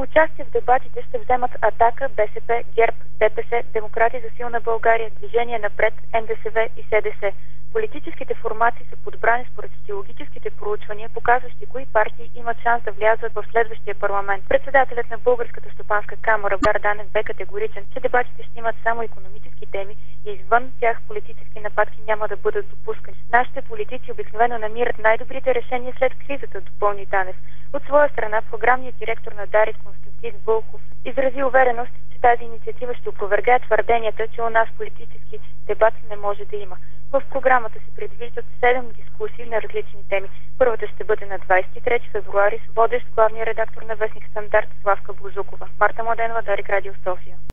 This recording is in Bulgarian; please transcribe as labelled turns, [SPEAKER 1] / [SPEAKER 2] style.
[SPEAKER 1] Участие в дебатите ще вземат Атака, БСП, ГЕРБ, ДПС, Демократи за силна България, Движение напред, НДСВ и СДС. Политическите формации са подбрани според социологическите проучвания, показващи кои партии имат шанс да влязат в следващия парламент. Председателят на Българската стопанска камара Владимир Данев бе категоричен, че дебатите ще имат само икономически теми и извън тях политически нападки няма да бъдат допускани. Нашите политици обикновено намират най-добрите решения след кризата, допълни Данев. От своя страна, програмният директор на Дарик Константин Вълков изрази увереност, че тази инициатива ще опровергае твърденията, че у нас политически дебат не може да има. В програмата се предвиждат 7 дискусии на различни теми. Първата ще бъде на 23 февруари с водещ главния редактор на вестник Стандарт Славка Бузукова. Марта Младенова, Дарик Радио София.